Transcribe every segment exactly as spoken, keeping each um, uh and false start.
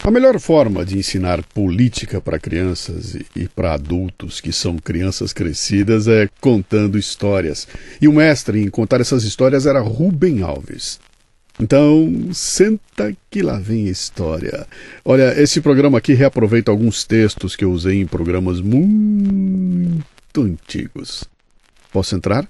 A melhor forma de ensinar política para crianças e, e para adultos que são crianças crescidas é contando histórias. E o mestre em contar essas histórias era Rubem Alves. Então, senta que lá vem a história. Olha, esse programa aqui reaproveita alguns textos que eu usei em programas muito antigos. Posso entrar?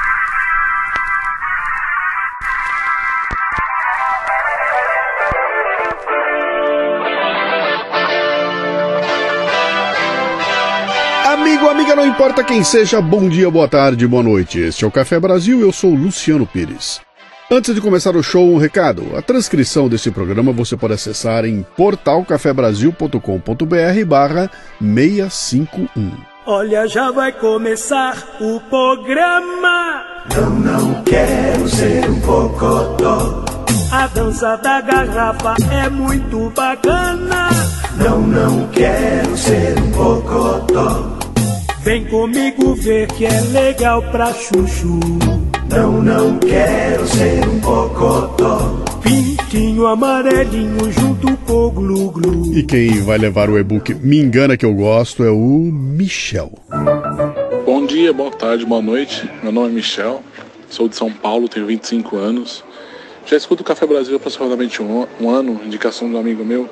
Amigo, amiga, não importa quem seja, bom dia, boa tarde, boa noite. Este é o Café Brasil, eu sou o Luciano Pires. Antes de começar o show, um recado. A transcrição desse programa você pode acessar em portal café brasil ponto com ponto b r barra seiscentos e cinquenta e um. Olha, já vai começar o programa. Não, não quero ser um cocotó. A dança da garrafa é muito bacana. Não, não quero ser um cocotó. Vem comigo ver que é legal pra chuchu. Não, não quero ser um cocotó. Pintinho amarelinho junto com o glu-glu. E quem vai levar o e-book Me Engana Que Eu Gosto é o Michel. Bom dia, boa tarde, boa noite. Meu nome é Michel, sou de São Paulo, tenho vinte e cinco anos. Já escuto o Café Brasil há aproximadamente um, um ano, indicação de um amigo meu.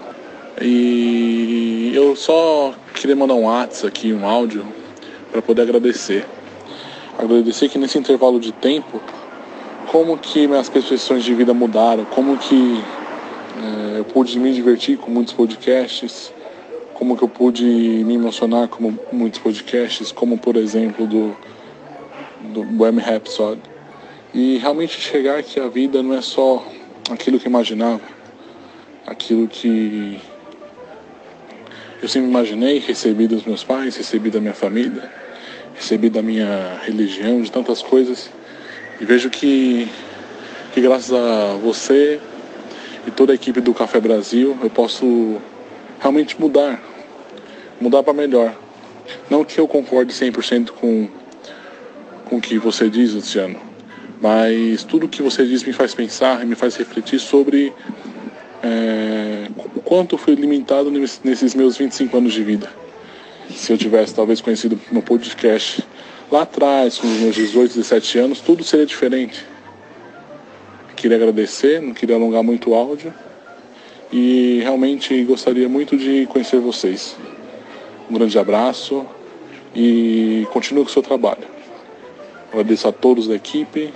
E eu só queria mandar um WhatsApp aqui, um áudio, para poder agradecer. Agradecer que nesse intervalo de tempo, como que minhas percepções de vida mudaram, como que é, eu pude me divertir com muitos podcasts, como que eu pude me emocionar com muitos podcasts, como por exemplo do, do Bohemian Rhapsody. E realmente chegar que a vida não é só aquilo que eu imaginava, aquilo que eu sempre imaginei, recebi dos meus pais, recebi da minha família, recebi da minha religião, de tantas coisas. E vejo que, que graças a você e toda a equipe do Café Brasil, eu posso realmente mudar, mudar para melhor. Não que eu concorde cem por cento com, com o que você diz, Luciano, mas tudo que você diz me faz pensar e me faz refletir sobre é, o quanto eu fui limitado nesses meus vinte e cinco anos de vida. Se eu tivesse talvez conhecido meu podcast lá atrás, com os meus dezoito, dezessete anos, tudo seria diferente. Queria agradecer, não queria alongar muito o áudio e realmente gostaria muito de conhecer vocês. Um grande abraço e continue com o seu trabalho. Agradeço a todos da equipe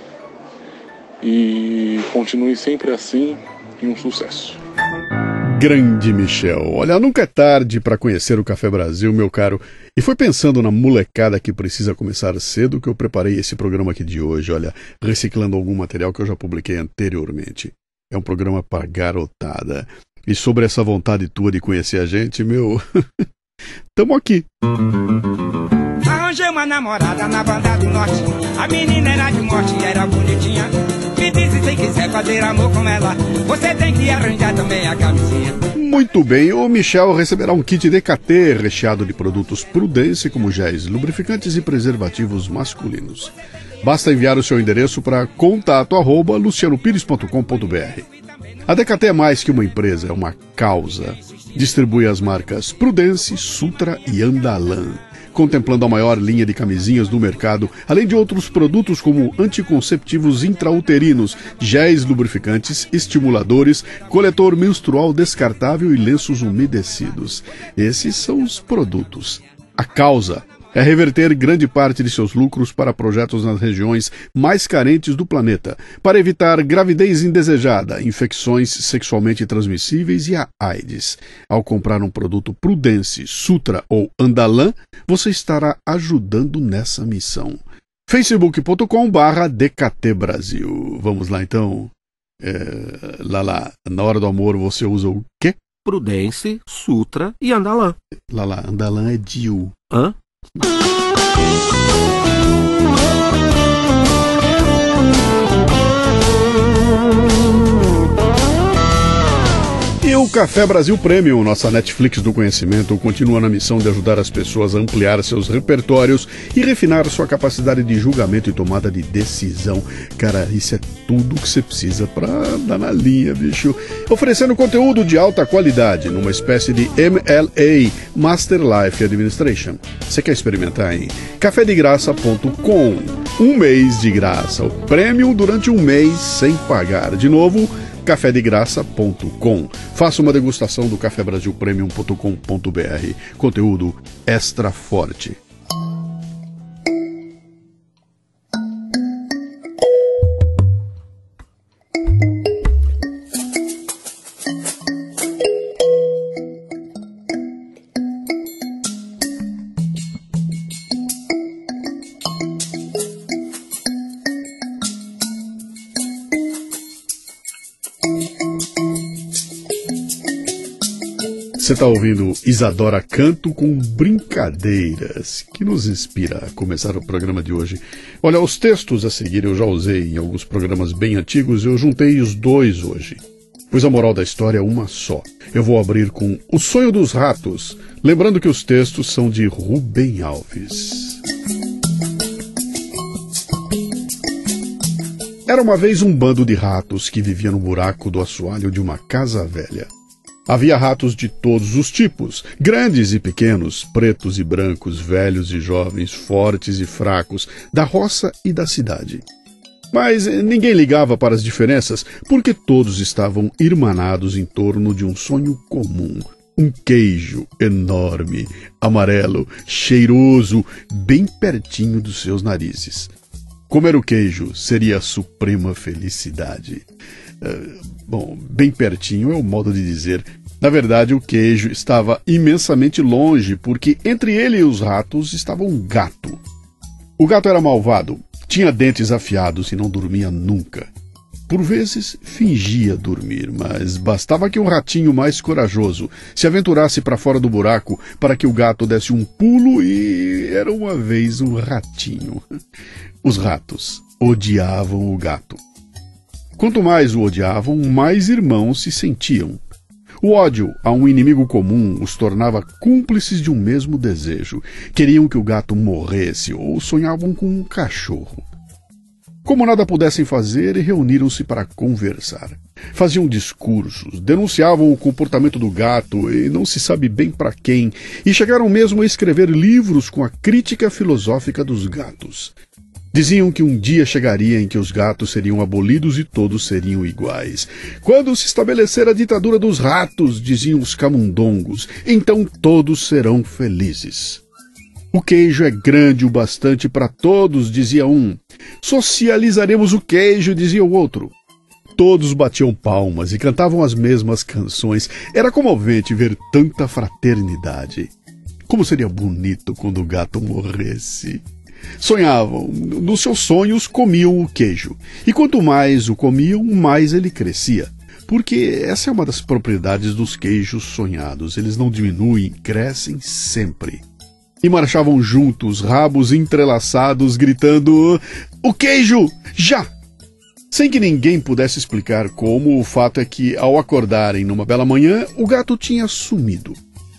e continue sempre assim e um sucesso. Grande Michel. Olha, nunca é tarde para conhecer o Café Brasil, meu caro. E foi pensando na molecada que precisa começar cedo que eu preparei esse programa aqui de hoje, olha, reciclando algum material que eu já publiquei anteriormente. É um programa para garotada. E sobre essa vontade tua de conhecer a gente, meu, tamo aqui. Arranjei uma namorada na banda do norte. A menina era de morte, era bonitinha. Me disse, se quiser fazer amor com ela, você tem que arranjar também a camisinha. Muito bem, o Michel receberá um kit D K T recheado de produtos Prudence, como géis, lubrificantes e preservativos masculinos. Basta enviar o seu endereço para contato arroba luciano pires ponto com ponto b r. A D K T é mais que uma empresa, é uma causa. Distribui as marcas Prudence, Sutra e Andalan, contemplando a maior linha de camisinhas do mercado, além de outros produtos como anticonceptivos intrauterinos, géis lubrificantes, estimuladores, coletor menstrual descartável e lenços umedecidos. Esses são os produtos. A causa é reverter grande parte de seus lucros para projetos nas regiões mais carentes do planeta, para evitar gravidez indesejada, infecções sexualmente transmissíveis e a AIDS. Ao comprar um produto Prudence, Sutra ou Andalan, você estará ajudando nessa missão. facebook ponto com barra D K T Brasil. Vamos lá então. É, lá lá, na hora do amor você usa o quê? Prudence, Sutra e Andalan. Lá lá, Andalan é Dio. Hã? E o Café Brasil Premium, nossa Netflix do conhecimento, continua na missão de ajudar as pessoas a ampliar seus repertórios e refinar sua capacidade de julgamento e tomada de decisão. Cara, isso é tudo que você precisa pra dar na linha, bicho. Oferecendo conteúdo de alta qualidade numa espécie de M L A, Master Life Administration. Você quer experimentar, hein? café de graça ponto com. Um mês de graça. O Premium durante um mês sem pagar. De novo, café de graça ponto com. Faça uma degustação do café brasil premium ponto com ponto b r. Conteúdo extra forte. Você está ouvindo Isadora Canto com Brincadeiras, que nos inspira a começar o programa de hoje. Olha, os textos a seguir eu já usei em alguns programas bem antigos e eu juntei os dois hoje. Pois a moral da história é uma só. Eu vou abrir com O Sonho dos Ratos, lembrando que os textos são de Rubem Alves. Era uma vez um bando de ratos que vivia no buraco do assoalho de uma casa velha. Havia ratos de todos os tipos, grandes e pequenos, pretos e brancos, velhos e jovens, fortes e fracos, da roça e da cidade. Mas ninguém ligava para as diferenças, porque todos estavam irmanados em torno de um sonho comum. Um queijo enorme, amarelo, cheiroso, bem pertinho dos seus narizes. Comer o queijo seria a suprema felicidade. Uh, bom, bem pertinho é o modo de dizer. Na verdade, o queijo estava imensamente longe, porque entre ele e os ratos estava um gato. O gato era malvado, tinha dentes afiados e não dormia nunca. Por vezes, fingia dormir, mas bastava que um ratinho mais corajoso se aventurasse para fora do buraco para que o gato desse um pulo e era uma vez um ratinho. Os ratos odiavam o gato. Quanto mais o odiavam, mais irmãos se sentiam. O ódio a um inimigo comum os tornava cúmplices de um mesmo desejo. Queriam que o gato morresse ou sonhavam com um cachorro. Como nada pudessem fazer, reuniram-se para conversar. Faziam discursos, denunciavam o comportamento do gato e não se sabe bem para quem, e chegaram mesmo a escrever livros com a crítica filosófica dos gatos. Diziam que um dia chegaria em que os gatos seriam abolidos e todos seriam iguais. Quando se estabelecer a ditadura dos ratos, diziam os camundongos, então todos serão felizes. O queijo é grande o bastante para todos, dizia um. Socializaremos o queijo, dizia o outro. Todos batiam palmas e cantavam as mesmas canções. Era comovente ver tanta fraternidade. Como seria bonito quando o gato morresse. Sonhavam, nos seus sonhos comiam o queijo, e quanto mais o comiam, mais ele crescia, porque essa é uma das propriedades dos queijos sonhados, eles não diminuem, crescem sempre. E marchavam juntos, rabos entrelaçados, gritando, o queijo, já! Sem que ninguém pudesse explicar como, o fato é que, ao acordarem numa bela manhã, o gato tinha sumido.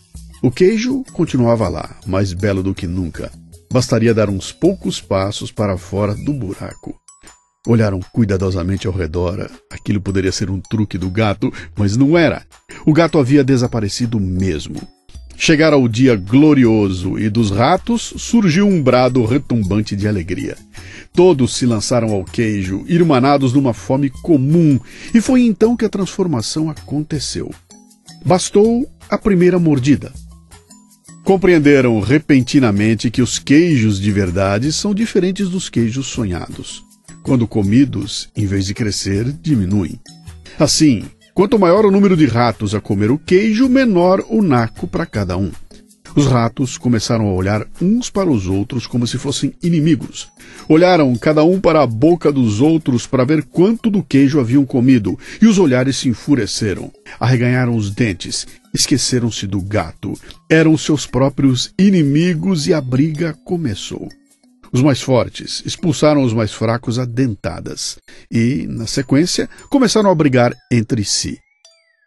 O queijo continuava lá, mais belo do que nunca. Bastaria dar uns poucos passos para fora do buraco. Olharam cuidadosamente ao redor. Aquilo poderia ser um truque do gato, mas não era. O gato havia desaparecido mesmo. Chegara o dia glorioso e dos ratos surgiu um brado retumbante de alegria. Todos se lançaram ao queijo, irmanados numa fome comum, e foi então que a transformação aconteceu. Bastou a primeira mordida. Compreenderam repentinamente que os queijos de verdade são diferentes dos queijos sonhados. Quando comidos, em vez de crescer, diminuem. Assim, quanto maior o número de ratos a comer o queijo, menor o naco para cada um. Os ratos começaram a olhar uns para os outros como se fossem inimigos. Olharam cada um para a boca dos outros para ver quanto do queijo haviam comido, e os olhares se enfureceram. Arreganharam os dentes, esqueceram-se do gato. Eram seus próprios inimigos e a briga começou. Os mais fortes expulsaram os mais fracos a dentadas e, na sequência, começaram a brigar entre si.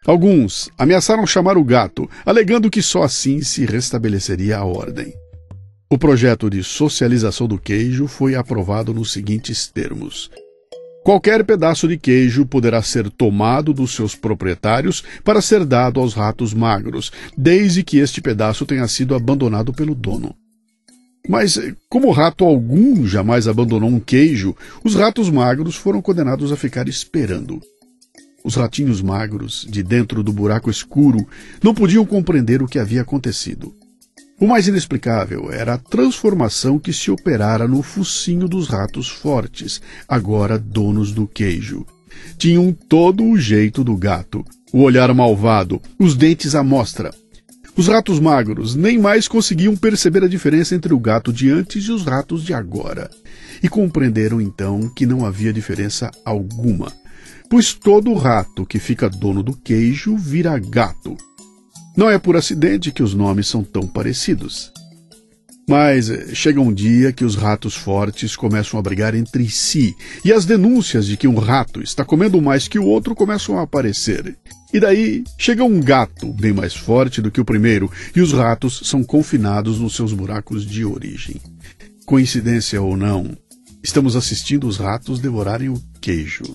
Alguns ameaçaram chamar o gato, alegando que só assim se restabeleceria a ordem. O projeto de socialização do queijo foi aprovado nos seguintes termos: qualquer pedaço de queijo poderá ser tomado dos seus proprietários para ser dado aos ratos magros, desde que este pedaço tenha sido abandonado pelo dono. Mas, como rato algum jamais abandonou um queijo, os ratos magros foram condenados a ficar esperando. Os ratinhos magros, de dentro do buraco escuro, não podiam compreender o que havia acontecido. O mais inexplicável era a transformação que se operara no focinho dos ratos fortes, agora donos do queijo. Tinham todo o jeito do gato, o olhar malvado, os dentes à mostra. Os ratos magros nem mais conseguiam perceber a diferença entre o gato de antes e os ratos de agora. E compreenderam então que não havia diferença alguma, pois todo rato que fica dono do queijo vira gato. Não é por acidente que os nomes são tão parecidos. Mas chega um dia que os ratos fortes começam a brigar entre si, e as denúncias de que um rato está comendo mais que o outro começam a aparecer. E daí chega um gato bem mais forte do que o primeiro, e os ratos são confinados nos seus buracos de origem. Coincidência ou não, estamos assistindo os ratos devorarem o queijo.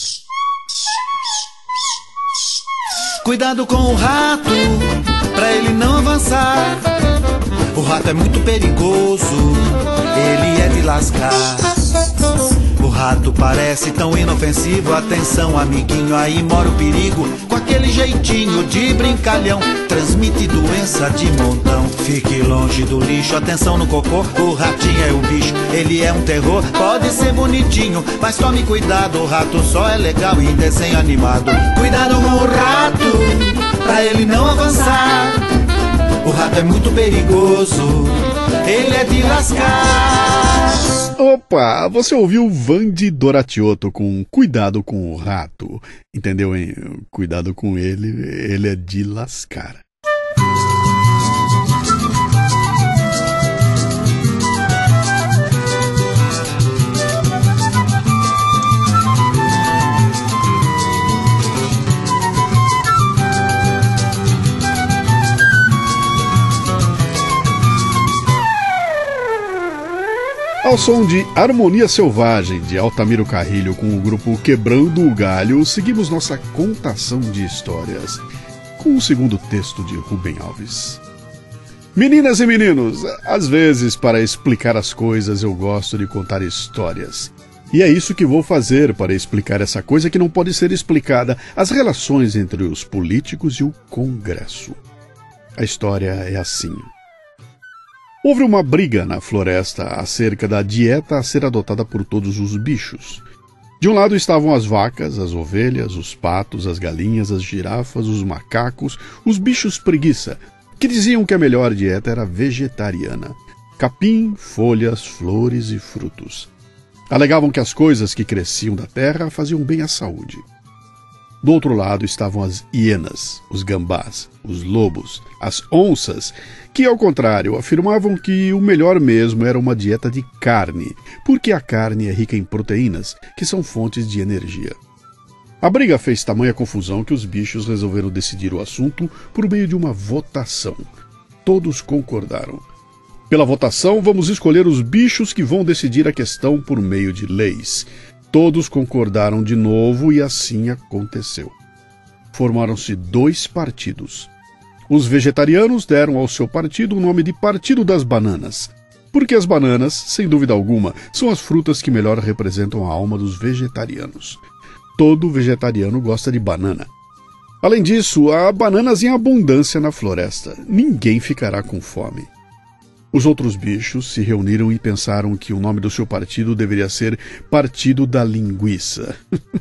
Cuidado com o rato, pra ele não avançar. O rato é muito perigoso, ele é de lascar. O rato parece tão inofensivo, atenção amiguinho, aí mora o perigo. Com aquele jeitinho de brincalhão, transmite doença de montão. Fique longe do lixo, atenção no cocô, o ratinho é o bicho, ele é um terror. Pode ser bonitinho, mas tome cuidado, o rato só é legal em desenho animado. Cuidado com o rato, pra ele não avançar. O rato é muito perigoso, ele é de lascar. Opa, você ouviu Vandi Doratioto com Cuidado com o Rato. Entendeu, hein? Cuidado com ele, ele é de lascar. Ao som de Harmonia Selvagem, de Altamiro Carrilho, com o grupo Quebrando o Galho, seguimos nossa contação de histórias, com o segundo texto de Rubem Alves. Meninas e meninos, às vezes, para explicar as coisas, eu gosto de contar histórias. E é isso que vou fazer para explicar essa coisa que não pode ser explicada, as relações entre os políticos e o Congresso. A história é assim. Houve uma briga na floresta acerca da dieta a ser adotada por todos os bichos. De um lado estavam as vacas, as ovelhas, os patos, as galinhas, as girafas, os macacos, os bichos preguiça, que diziam que a melhor dieta era vegetariana. Capim, folhas, flores e frutos. Alegavam que as coisas que cresciam da terra faziam bem à saúde. Do outro lado estavam as hienas, os gambás, os lobos, as onças, que, ao contrário, afirmavam que o melhor mesmo era uma dieta de carne, porque a carne é rica em proteínas, que são fontes de energia. A briga fez tamanha confusão que os bichos resolveram decidir o assunto por meio de uma votação. Todos concordaram. Pela votação, vamos escolher os bichos que vão decidir a questão por meio de leis. Todos concordaram de novo e assim aconteceu. Formaram-se dois partidos. Os vegetarianos deram ao seu partido o nome de Partido das Bananas, porque as bananas, sem dúvida alguma, são as frutas que melhor representam a alma dos vegetarianos. Todo vegetariano gosta de banana. Além disso, há bananas em abundância na floresta. Ninguém ficará com fome. Os outros bichos se reuniram e pensaram que o nome do seu partido deveria ser Partido da Linguiça.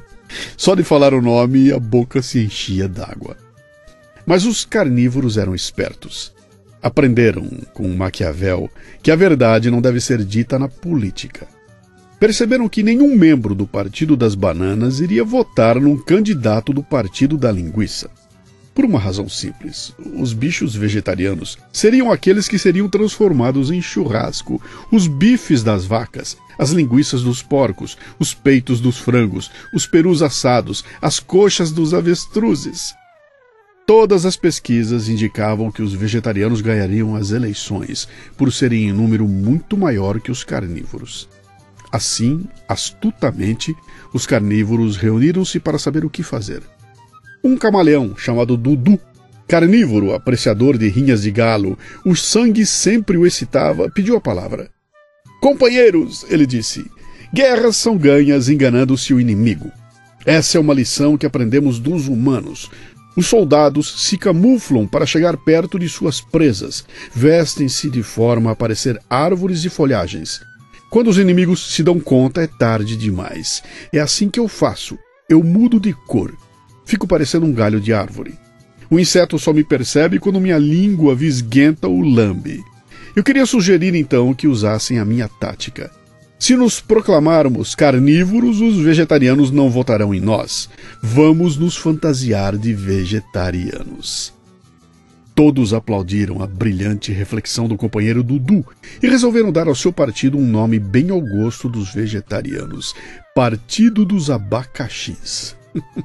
Só de falar o nome, a boca se enchia d'água. Mas os carnívoros eram espertos. Aprenderam, com Maquiavel, que a verdade não deve ser dita na política. Perceberam que nenhum membro do Partido das Bananas iria votar num candidato do Partido da Linguiça. Por uma razão simples, os bichos vegetarianos seriam aqueles que seriam transformados em churrasco, os bifes das vacas, as linguiças dos porcos, os peitos dos frangos, os perus assados, as coxas dos avestruzes. Todas as pesquisas indicavam que os vegetarianos ganhariam as eleições, por serem em número muito maior que os carnívoros. Assim, astutamente, os carnívoros reuniram-se para saber o que fazer. Um camaleão chamado Dudu, carnívoro, apreciador de rinhas de galo, o sangue sempre o excitava, pediu a palavra. Companheiros, ele disse, guerras são ganhas enganando-se o inimigo. Essa é uma lição que aprendemos dos humanos. Os soldados se camuflam para chegar perto de suas presas, vestem-se de forma a parecer árvores e folhagens. Quando os inimigos se dão conta, é tarde demais. É assim que eu faço. Eu mudo de cor. Fico parecendo um galho de árvore. O inseto só me percebe quando minha língua visguenta o lambe. Eu queria sugerir, então, que usassem a minha tática. Se nos proclamarmos carnívoros, os vegetarianos não votarão em nós. Vamos nos fantasiar de vegetarianos. Todos aplaudiram a brilhante reflexão do companheiro Dudu e resolveram dar ao seu partido um nome bem ao gosto dos vegetarianos. Partido dos Abacaxis.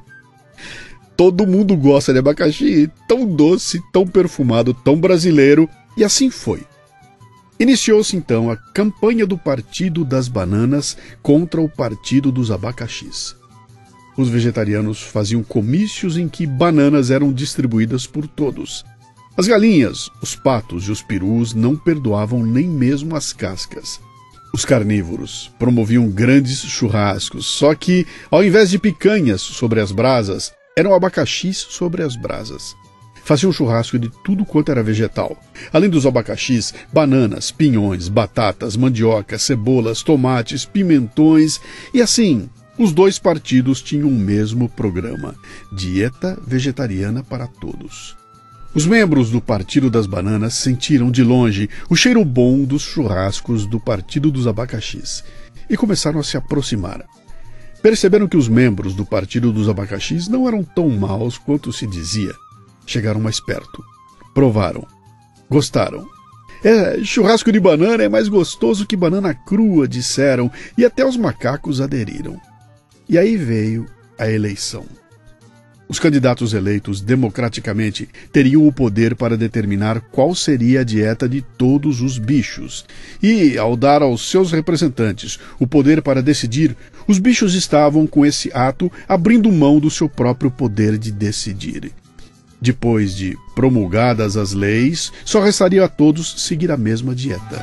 Todo mundo gosta de abacaxi, tão doce, tão perfumado, tão brasileiro, e assim foi. Iniciou-se então a campanha do Partido das Bananas contra o Partido dos Abacaxis. Os vegetarianos faziam comícios em que bananas eram distribuídas por todos. As galinhas, os patos e os perus não perdoavam nem mesmo as cascas. Os carnívoros promoviam grandes churrascos, só que, ao invés de picanhas sobre as brasas, eram abacaxis sobre as brasas. Faziam churrasco de tudo quanto era vegetal. Além dos abacaxis, bananas, pinhões, batatas, mandioca, cebolas, tomates, pimentões. E assim, os dois partidos tinham o mesmo programa: dieta vegetariana para todos. Os membros do Partido das Bananas sentiram de longe o cheiro bom dos churrascos do Partido dos Abacaxis e começaram a se aproximar. Perceberam que os membros do Partido dos Abacaxis não eram tão maus quanto se dizia. Chegaram mais perto. Provaram. Gostaram. É, churrasco de banana é mais gostoso que banana crua, disseram, e até os macacos aderiram. E aí veio a eleição. Os candidatos eleitos democraticamente teriam o poder para determinar qual seria a dieta de todos os bichos. E, ao dar aos seus representantes o poder para decidir, os bichos estavam, com esse ato, abrindo mão do seu próprio poder de decidir. Depois de promulgadas as leis, só restaria a todos seguir a mesma dieta.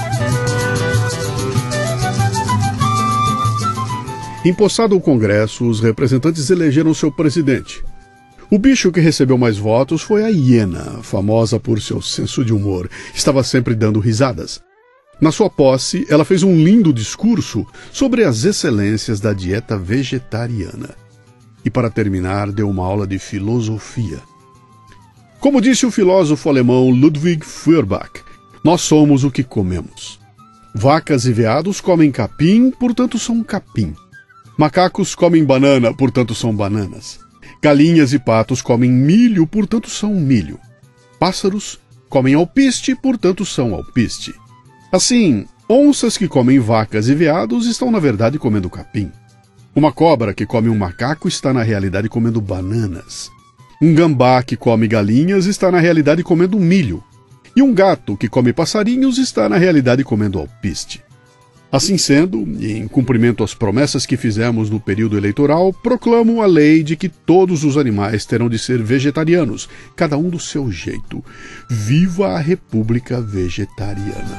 Empossado o Congresso, os representantes elegeram seu presidente. O bicho que recebeu mais votos foi a hiena, famosa por seu senso de humor. Estava sempre dando risadas. Na sua posse, ela fez um lindo discurso sobre as excelências da dieta vegetariana. E, para terminar, deu uma aula de filosofia. Como disse o filósofo alemão Ludwig Feuerbach, nós somos o que comemos. Vacas e veados comem capim, portanto são capim. Macacos comem banana, portanto são bananas. Galinhas e patos comem milho, portanto são milho. Pássaros comem alpiste, portanto são alpiste. Assim, onças que comem vacas e veados estão na verdade comendo capim. Uma cobra que come um macaco está na realidade comendo bananas. Um gambá que come galinhas está na realidade comendo milho. E um gato que come passarinhos está na realidade comendo alpiste. Assim sendo, e em cumprimento às promessas que fizemos no período eleitoral, proclamo a lei de que todos os animais terão de ser vegetarianos, cada um do seu jeito. Viva a República Vegetariana!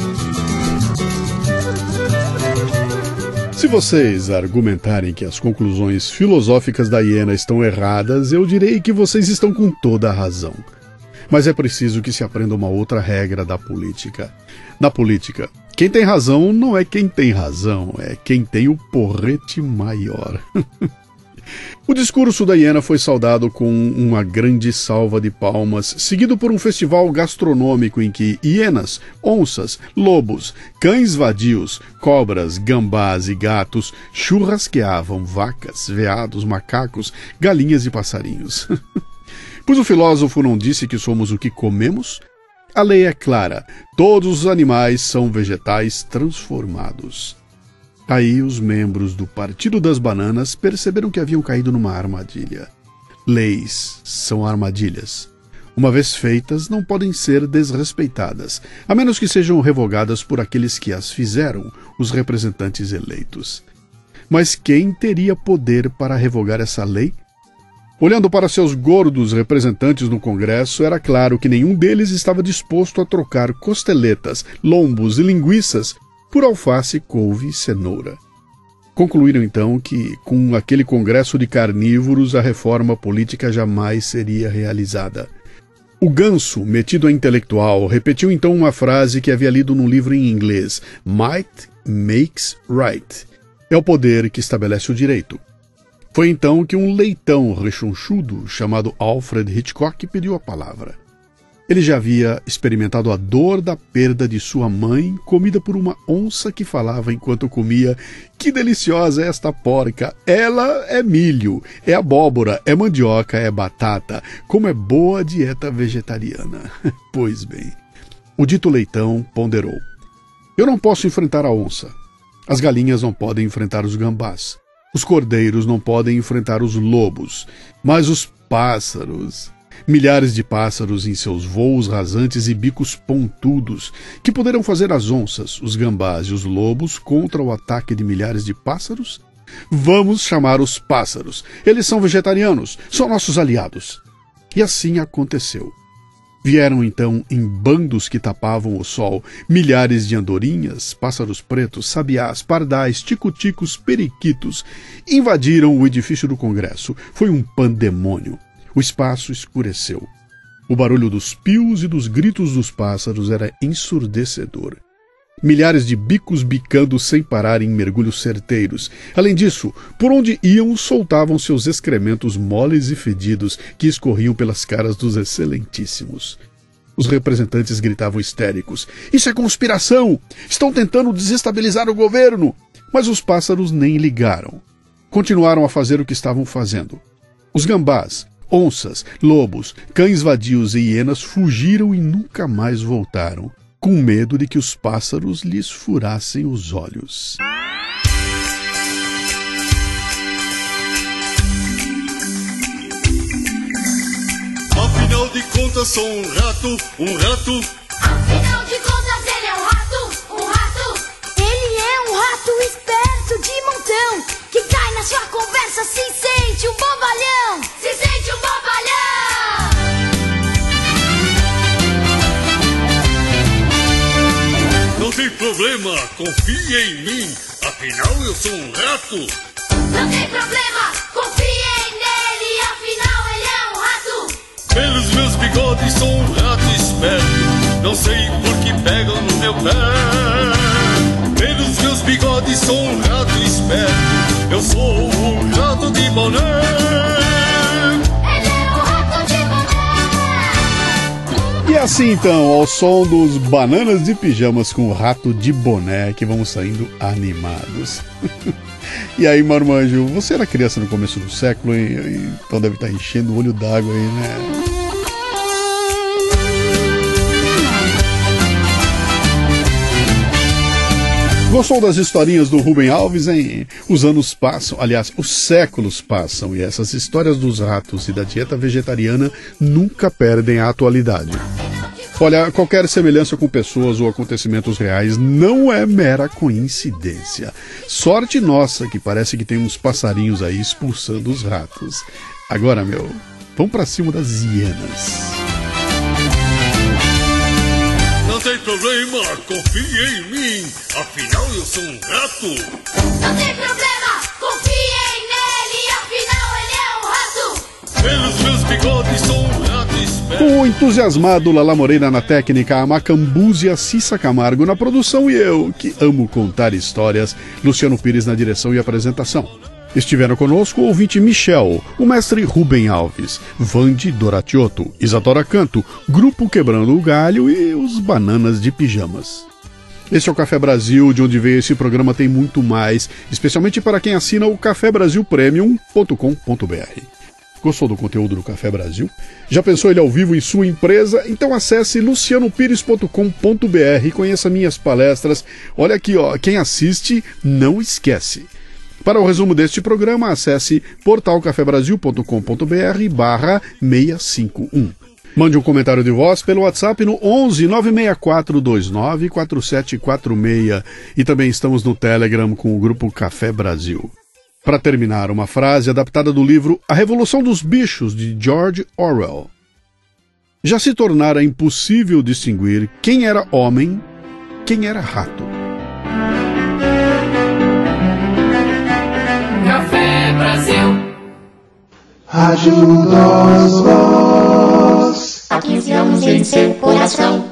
Se vocês argumentarem que as conclusões filosóficas da hiena estão erradas, eu direi que vocês estão com toda a razão. Mas é preciso que se aprenda uma outra regra da política. Na política, quem tem razão não é quem tem razão, é quem tem o porrete maior. O discurso da hiena foi saudado com uma grande salva de palmas, seguido por um festival gastronômico em que hienas, onças, lobos, cães vadios, cobras, gambás e gatos churrasqueavam vacas, veados, macacos, galinhas e passarinhos. Pois o filósofo não disse que somos o que comemos? A lei é clara, todos os animais são vegetais transformados. Aí os membros do Partido das Bananas perceberam que haviam caído numa armadilha. Leis são armadilhas. Uma vez feitas, não podem ser desrespeitadas, a menos que sejam revogadas por aqueles que as fizeram, os representantes eleitos. Mas quem teria poder para revogar essa lei? Olhando para seus gordos representantes no Congresso, era claro que nenhum deles estava disposto a trocar costeletas, lombos e linguiças por alface, couve e cenoura. Concluíram então que, com aquele Congresso de carnívoros, a reforma política jamais seria realizada. O ganso, metido a intelectual, repetiu então uma frase que havia lido num livro em inglês: Might makes right. É o poder que estabelece o direito. Foi então que um leitão rechonchudo, chamado Alfred Hitchcock, pediu a palavra. Ele já havia experimentado a dor da perda de sua mãe, comida por uma onça que falava enquanto comia: "Que deliciosa é esta porca! Ela é milho, é abóbora, é mandioca, é batata. Como é boa a dieta vegetariana!" Pois bem, o dito leitão ponderou: "Eu não posso enfrentar a onça. As galinhas não podem enfrentar os gambás. Os cordeiros não podem enfrentar os lobos. Mas os pássaros... Milhares de pássaros em seus voos rasantes e bicos pontudos, que poderão fazer as onças, os gambás e os lobos contra o ataque de milhares de pássaros? Vamos chamar os pássaros. Eles são vegetarianos, são nossos aliados." E assim aconteceu. Vieram então em bandos que tapavam o sol, milhares de andorinhas, pássaros pretos, sabiás, pardais, ticuticos, periquitos. Invadiram o edifício do Congresso. Foi um pandemônio. O espaço escureceu. O barulho dos pios e dos gritos dos pássaros era ensurdecedor. Milhares de bicos bicando sem parar em mergulhos certeiros. Além disso, por onde iam, soltavam seus excrementos moles e fedidos que escorriam pelas caras dos excelentíssimos. Os representantes gritavam histéricos: "Isso é conspiração! Estão tentando desestabilizar o governo!" Mas os pássaros nem ligaram. Continuaram a fazer o que estavam fazendo. Os gambás, onças, lobos, cães vadios e hienas fugiram e nunca mais voltaram, com medo de que os pássaros lhes furassem os olhos. Afinal de contas sou um rato, um rato. Afinal de contas ele é um rato, um rato. Ele é um rato esperto de montão, que cai na sua conversa, se sente um bobalhão, se sente um bobalhão. Não tem problema, confia em mim, afinal eu sou um rato. Não tem problema, confia nele, afinal ele é um rato. Pelos meus bigodes sou um rato esperto, não sei por que pegam no meu pé. Pelos meus bigodes sou um rato esperto, eu sou um rato de boné. Ele é um rato de boné. E assim então, ao som dos Bananas de Pijamas com o Rato de Boné, que vamos saindo animados. E aí, Marmanjo, você era criança no começo do século, hein? Então deve estar enchendo o olho d'água aí, né? Gostou das historinhas do Rubem Alves, hein? Os anos passam, aliás, os séculos passam, e essas histórias dos ratos e da dieta vegetariana nunca perdem a atualidade. Olha, qualquer semelhança com pessoas ou acontecimentos reais não é mera coincidência. Sorte nossa que parece que tem uns passarinhos aí expulsando os ratos. Agora, meu, vamos pra cima das hienas. Não tem problema, confia em mim, afinal eu sou um rato. Não tem problema, confia nele, afinal ele é um rato. Pelos meus bigodes sou um rato esperto. Com o entusiasmado Lala Moreira na técnica, a Macambúzia Cissa Camargo na produção e eu, que amo contar histórias, Luciano Pires na direção e apresentação. Estiveram conosco o ouvinte Michel, o mestre Rubem Alves, Vande Doratiotto, Isadora Canto, Grupo Quebrando o Galho e os Bananas de Pijamas. Este é o Café Brasil, de onde veio esse programa tem muito mais, especialmente para quem assina o café brasil premium ponto com ponto b r. Gostou do conteúdo do Café Brasil? Já pensou ele ao vivo em sua empresa? Então acesse luciano pires ponto com ponto b r e conheça minhas palestras. Olha aqui, ó, quem assiste não esquece. Para o resumo deste programa, acesse portal café brasil ponto com ponto b r barra seiscentos e cinquenta e um. Mande um comentário de voz pelo WhatsApp no onze nove seis quatro dois nove quatro sete quatro seis e também estamos no Telegram com o grupo Café Brasil. Para terminar, uma frase adaptada do livro A Revolução dos Bichos, de George Orwell. Já se tornara impossível distinguir quem era homem, quem era rato. Café Brasil. Ajuda-os vós. Há quinze anos em seu coração.